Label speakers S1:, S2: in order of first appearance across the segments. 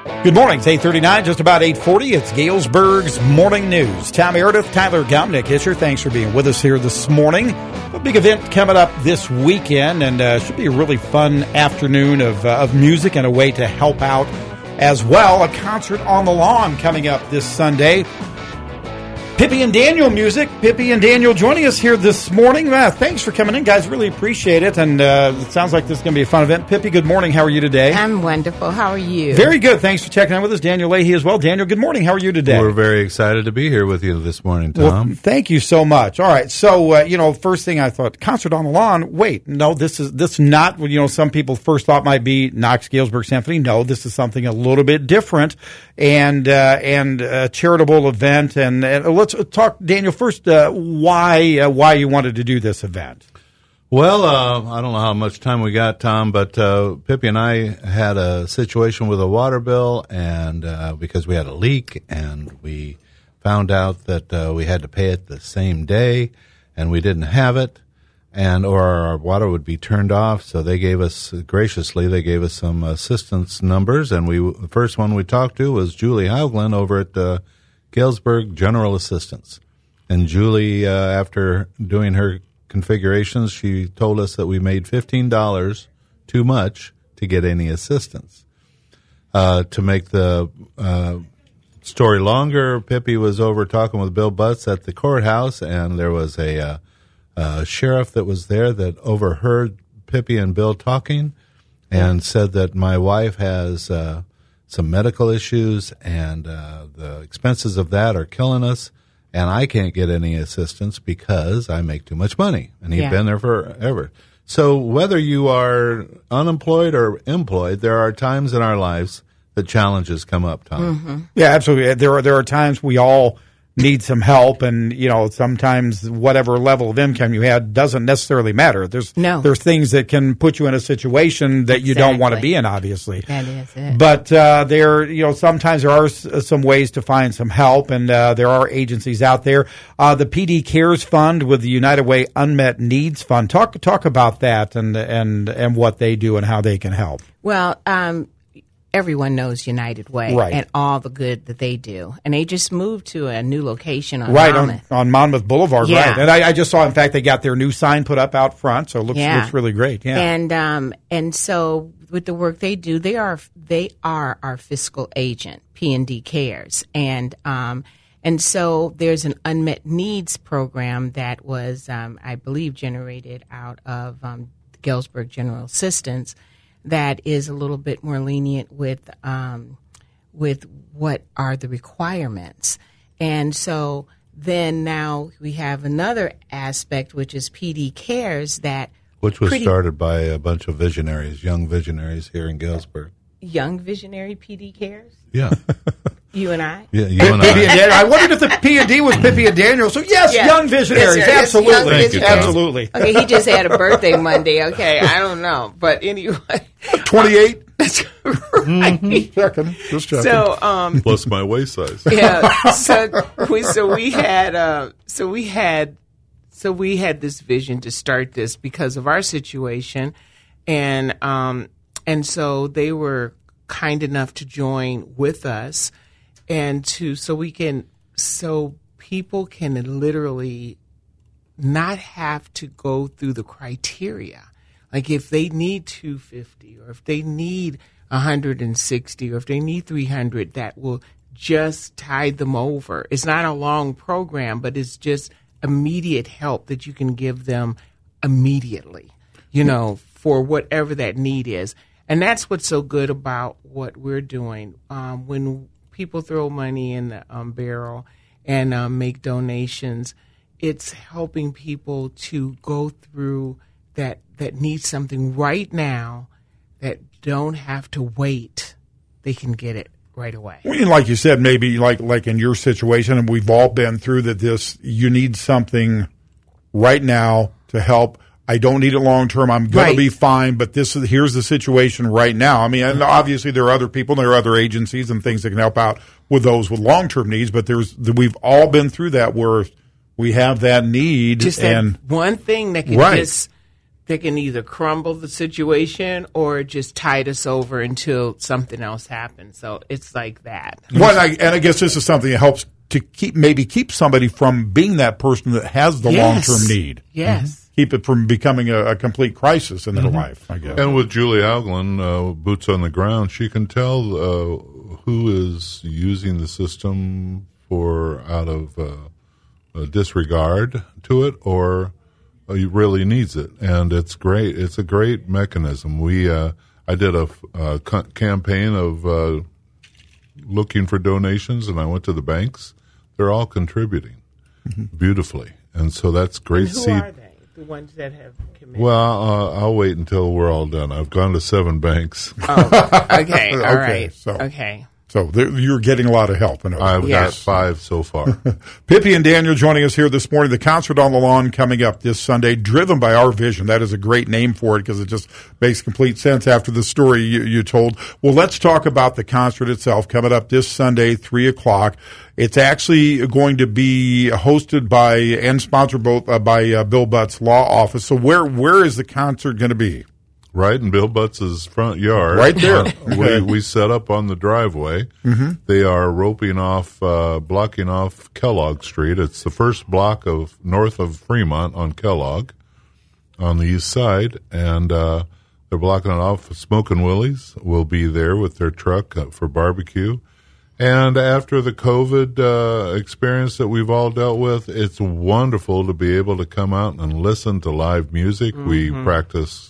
S1: Good morning. It's 8:39, just about 8:40. It's Galesburg's Morning News. Tom Meredith, Tyler Gum, Nick Hischer, thanks for being with us here this morning. A big event coming up this weekend, and should be a really fun afternoon of music and a way to help out as well. A concert on the lawn coming up this Sunday. Pippi and Daniel music. Pippi and Daniel joining us here this morning. Thanks for coming in, guys. Really appreciate it. And it sounds like this is going to be a fun event. Pippi, good morning. How are you today?
S2: I'm wonderful. How are you?
S1: Very good. Thanks for checking in with us. Daniel Leahy as well. Daniel, good morning. How are you today?
S3: We're very excited to be here with you this morning, Tom.
S1: Well, thank you so much. All right. So, first thing I thought, concert on the lawn. Wait, no, this is not what, some people first thought might be Knox Galesburg Symphony. No, this is something a little bit different and a charitable event. And let's talk, Daniel, first, why you wanted to do this event.
S3: Well, I don't know how much time we got, Tom, but Pippi and I had a situation with a water bill, and because we had a leak, and we found out that we had to pay it the same day, and we didn't have it, or our water would be turned off. So they gave us some assistance numbers, and the first one we talked to was Julie Hauglin over at Galesburg General Assistance. And Julie, after doing her configurations, she told us that we made $15 too much to get any assistance. To make the story longer, Pippi was over talking with Bill Butts at the courthouse, and there was a sheriff that was there that overheard Pippi and Bill talking and said that my wife has some medical issues, and the expenses of that are killing us. And I can't get any assistance because I make too much money. And he'd been there forever. So whether you are unemployed or employed, there are times in our lives that challenges come up, Tom.
S1: Mm-hmm. Yeah, absolutely. There are times we all need some help, and sometimes whatever level of income you had doesn't necessarily matter. There's things that can put you in a situation that you don't want to be in, obviously.
S2: That is it.
S1: But sometimes there are some ways to find some help, and there are agencies out there. The PD Cares Fund with the United Way Unmet Needs Fund. Talk about that and what they do and how they can help.
S2: Well, everyone knows United Way and all the good that they do. And they just moved to a new location on Monmouth.
S1: on Monmouth Boulevard, right. And I just saw, in fact, they got their new sign put up out front, so it looks really great. Yeah.
S2: And so with the work they do, they are our fiscal agent, P&D Cares. And so there's an unmet needs program that was, I believe, generated out of Galesburg General Assistance, that is a little bit more lenient with what are the requirements. And so then now we have another aspect, which is PD Cares,
S3: which was started by a bunch of visionaries, young visionaries here in Galesburg.
S2: Young visionary PD Cares?
S3: Yeah.
S2: You and I?
S3: Yeah, you and
S1: I wondered if the P&D was Pippi and Daniel. So, young visionaries.
S2: Yes,
S1: absolutely.
S3: Thank you,
S1: absolutely.
S2: Okay, he just had a birthday Monday. Okay, I don't know. But anyway.
S1: 28?
S2: That's right.
S1: Just checking.
S2: So,
S3: plus my waist size.
S2: Yeah. So we had this vision to start this because of our situation, and so they were kind enough to join with us, and so people can literally not have to go through the criteria. Like if they need 250 or if they need 160 or if they need 300, that will just tide them over. It's not a long program, but it's just immediate help that you can give them immediately, for whatever that need is. And that's what's so good about what we're doing. When people throw money in the barrel and make donations, it's helping people to go through that need something right now, that don't have to wait. They can get it right away.
S1: Well, like you said, maybe like in your situation, and we've all been through that, you need something right now to help. I don't need it long term. I'm going to be fine, but here's the situation right now. I mean, and obviously there are other people, there are other agencies and things that can help out with those with long term needs, but we've all been through that where we have that need.
S2: Just that one thing that can just either crumble the situation or just tide us over until something else happens. So it's like that.
S1: Well, and I guess this is something that helps to keep somebody from being that person that has the long-term need.
S2: Yes.
S1: Keep it from becoming a complete crisis in their life, I guess.
S3: And with Julie Auglin, boots on the ground, she can tell who is using the system for out of disregard to it or really needs it. And it's great. It's a great mechanism. I did a campaign of looking for donations, and I went to the banks. They're all contributing beautifully, and so that's great.
S2: And who are they? The ones that have committed?
S3: Well, I'll wait until we're all done. I've gone to 7 banks.
S2: Oh, okay, all right.
S1: So,
S2: okay.
S1: So you're getting a lot of help.
S3: I've got 5 so far.
S1: Pippi and Daniel joining us here this morning. The Concert on the Lawn coming up this Sunday, driven by Our Vision. That is a great name for it because it just makes complete sense after the story you told. Well, let's talk about the concert itself coming up this Sunday, 3 o'clock. It's actually going to be hosted by and sponsored both by Bill Butt's law office. So where is the concert going to be?
S3: Right in Bill Butts' front yard.
S1: Right there.
S3: We set up on the driveway. Mm-hmm. They are blocking off Kellogg Street. It's the first block of north of Fremont on Kellogg on the east side. And they're blocking it off. Smokin' Willie's will be there with their truck for barbecue. And after the COVID experience that we've all dealt with, it's wonderful to be able to come out and listen to live music. Mm-hmm. We practice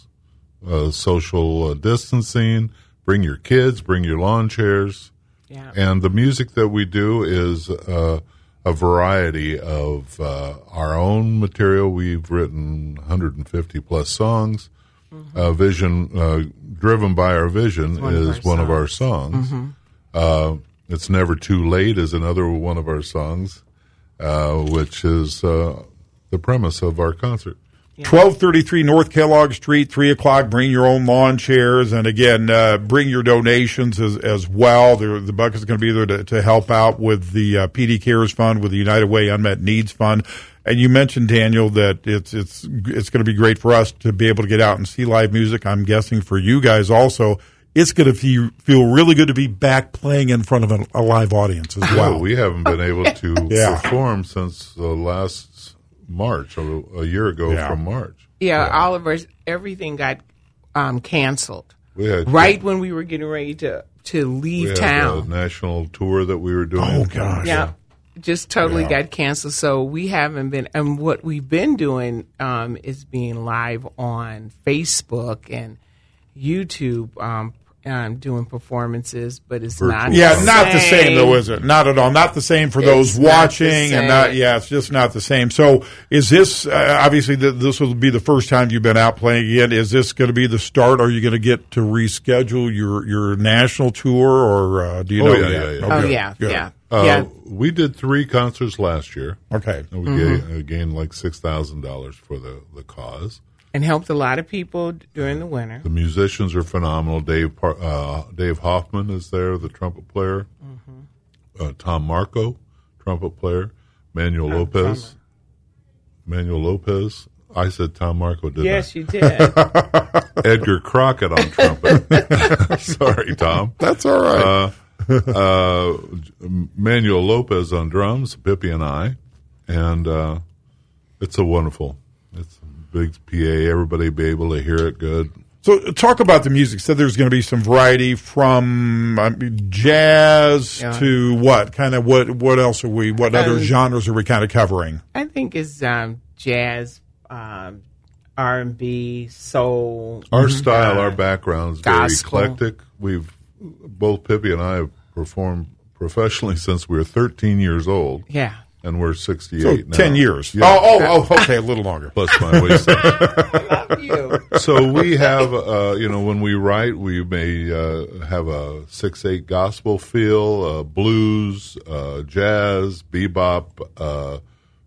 S3: social distancing, bring your kids, bring your lawn chairs.
S2: Yeah.
S3: And the music that we do is a variety of our own material. We've written 150 plus songs. Mm-hmm. Vision, Driven by Our Vision is one of our songs. Mm-hmm. It's Never Too Late is another one of our songs, which is the premise of our concert.
S2: Yeah.
S1: 1233 North Kellogg Street, 3 o'clock. Bring your own lawn chairs. And again, bring your donations as well. The bucket's going to be there to help out with the PD Cares Fund, with the United Way Unmet Needs Fund. And you mentioned, Daniel, that it's going to be great for us to be able to get out and see live music. I'm guessing for you guys also, it's going to feel really good to be back playing in front of a live audience as well.
S3: We haven't been able to perform since last March, a year ago from March.
S2: Yeah, all of us, everything got canceled.
S3: When
S2: we were getting ready to leave
S3: we
S2: town.
S3: had a national tour that we were doing.
S1: Oh, gosh.
S2: Yeah, just totally got canceled. So we haven't been, and what we've been doing is being live on Facebook and YouTube, doing performances, but it's not
S1: not the same though, is it? Not at all. Not the same for those watching, and it's just not the same. So is this obviously this will be the first time you've been out playing again? Is this going to be the start? Are you going to get to reschedule your national tour, or do you know yet?
S2: Yeah.
S3: We did 3 concerts last year.
S1: Okay,
S3: we gained like $6,000 for the cause.
S2: And helped a lot of people during the winter.
S3: The musicians are phenomenal. Dave Hoffman is there, the trumpet player. Mm-hmm. Tom Marco, trumpet player. Manuel Lopez. I said Tom Marco, didn't I?
S2: Yes, you did.
S3: Edgar Crockett on trumpet. Sorry, Tom.
S1: That's all right.
S3: Manuel Lopez on drums, Pippi and I. And it's it's a big PA, everybody be able to hear it good.
S1: So talk about the music. So there's going to be some variety from jazz to what? Kind of what else are we, what other genres are we kind of covering?
S2: I think it's jazz, R&B, soul.
S3: Our style, our background is very
S2: gospel.
S3: Eclectic. Both Pippi and I have performed professionally since we were 13 years old.
S2: Yeah.
S3: And we're 68
S1: so
S3: now.
S1: 10 years.
S3: Yeah.
S1: Oh, okay, a little longer.
S3: Plus my waist.
S2: I love you.
S3: So we have, when we write, we may have a 6/8 gospel feel, blues, jazz, bebop.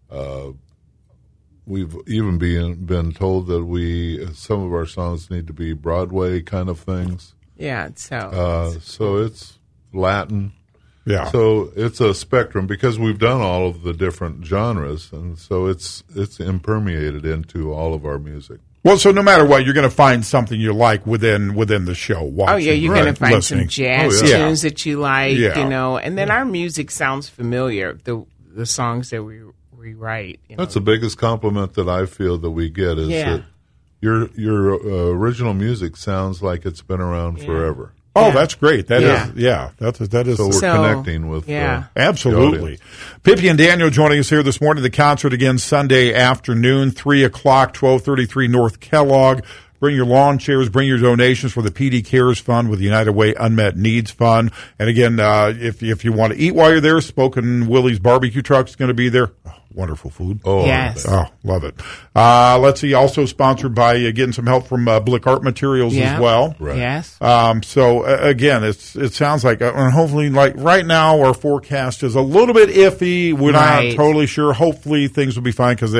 S3: We've even been told that some of our songs need to be Broadway kind of things.
S2: Yeah, so
S3: it's Latin.
S1: Yeah.
S3: So it's a spectrum because we've done all of the different genres, and so it's impermeated into all of our music.
S1: Well, so no matter what, you're going to find something you like within the show. Watching,
S2: oh yeah, you're going to find some jazz tunes that you like, and then our music sounds familiar. The songs that we write.
S4: That's the biggest compliment that I feel that we get is that your original music sounds like it's been around forever.
S1: Oh, that's great. That is.
S4: So we're connecting with.
S1: Absolutely. Pippi and Daniel joining us here this morning. The concert again Sunday afternoon, 3:00, 1233 North Kellogg. Bring your lawn chairs, bring your donations for the PD Cares Fund with the United Way Unmet Needs Fund. And again, if you want to eat while you're there, Spoken Willie's barbecue truck is going to be there. Oh, wonderful food.
S4: Oh,
S2: yes.
S1: Oh, love it. Let's see, also sponsored by getting some help from Blick Art Materials as well.
S4: Right.
S2: Yes.
S1: So again, it sounds like, and hopefully, like right now, our forecast is a little bit iffy. We're not totally sure. Hopefully, things will be fine because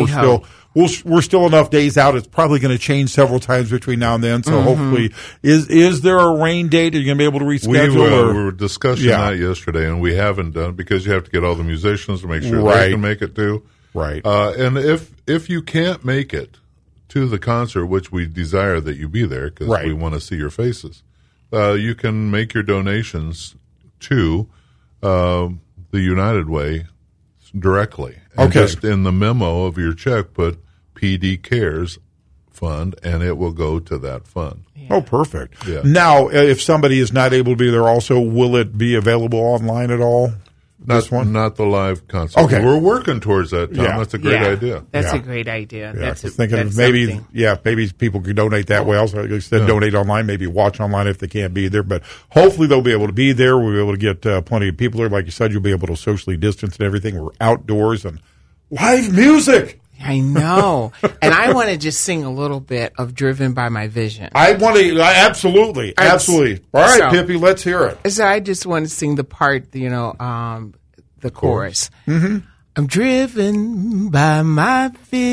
S1: we're still enough days out. It's probably going to change several times between now and then. So hopefully, is there a rain date? Are you going to be able to reschedule?
S4: We were discussing that yesterday, and we haven't done it because you have to get all the musicians to make sure they can make it too.
S1: Right.
S4: And if you can't make it to the concert, which we desire that you be there because we want to see your faces, you can make your donations to the United Way directly. And just in the memo of your check, put PD Cares Fund, and it will go to that fund.
S1: Yeah. Oh, perfect.
S4: Yeah.
S1: Now, if somebody is not able to be there also, will it be available online at all?
S4: Not the live concert.
S1: Okay.
S4: We're working towards that, Tom. That's a great idea.
S2: That's a great idea.
S1: That's maybe people could donate that way. Also, instead donate online, maybe watch online if they can't be there. But hopefully they'll be able to be there. We'll be able to get plenty of people there. Like you said, you'll be able to socially distance and everything. We're outdoors and live music.
S2: I know. And I want to just sing a little bit of Driven by My Vision.
S1: I want to, absolutely. All right, Pippi, let's hear it.
S2: So I just want to sing the part, the chorus. Mm-hmm. I'm driven by my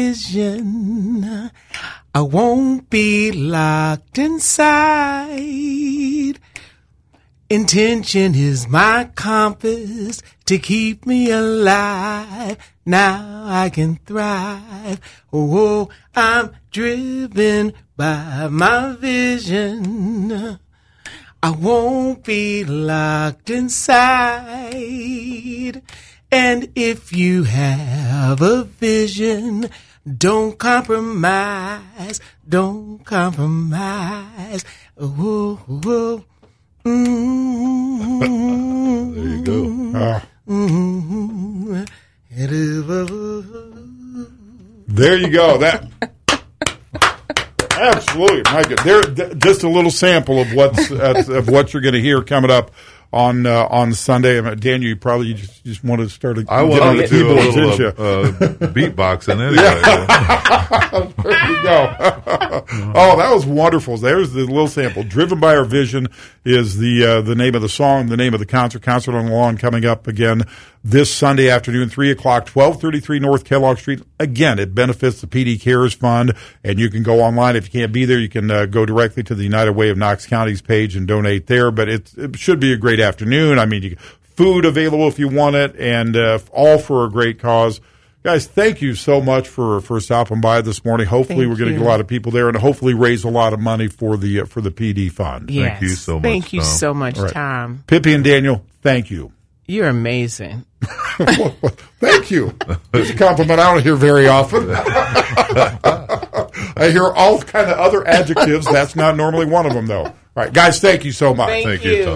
S2: vision. I won't be locked inside. Intention is my compass to keep me alive. Now I can thrive. Oh, I'm driven by my vision. I won't be locked inside. And if you have a vision, don't compromise. Don't compromise. Oh, oh. Mm-hmm.
S4: There you go.
S2: Mm-hmm.
S1: There you go. That absolutely, Mike. There, just a little sample of what you're going to hear coming up on Sunday. Daniel, you probably just want to start.
S4: I wanted to do a little beatboxing anyway.
S1: There you go. Oh, that was wonderful. There's the little sample. Driven by Our Vision is the name of the song, the name of the concert. Concert on the Lawn coming up again this Sunday afternoon, 3:00, 1233 North Kellogg Street. Again, it benefits the PD Cares Fund, and you can go online. If you can't be there, you can go directly to the United Way of Knox County's page and donate there. But it should be a great afternoon. I mean, food available if you want it, and all for a great cause. Guys, thank you so much for stopping by this morning. Hopefully, we're going to get a lot of people there, and hopefully raise a lot of money for the PD Fund.
S2: Yes.
S4: Thank you so much.
S2: Thank you
S4: Tom.
S2: so much,
S1: right.
S2: Tom.
S1: Pippi and Daniel, thank you.
S2: You're amazing.
S1: Thank you. It's a compliment I don't hear very often. I hear all kind of other adjectives. That's not normally one of them, though. All right, guys, thank you so much.
S2: Thank
S4: you, Tom.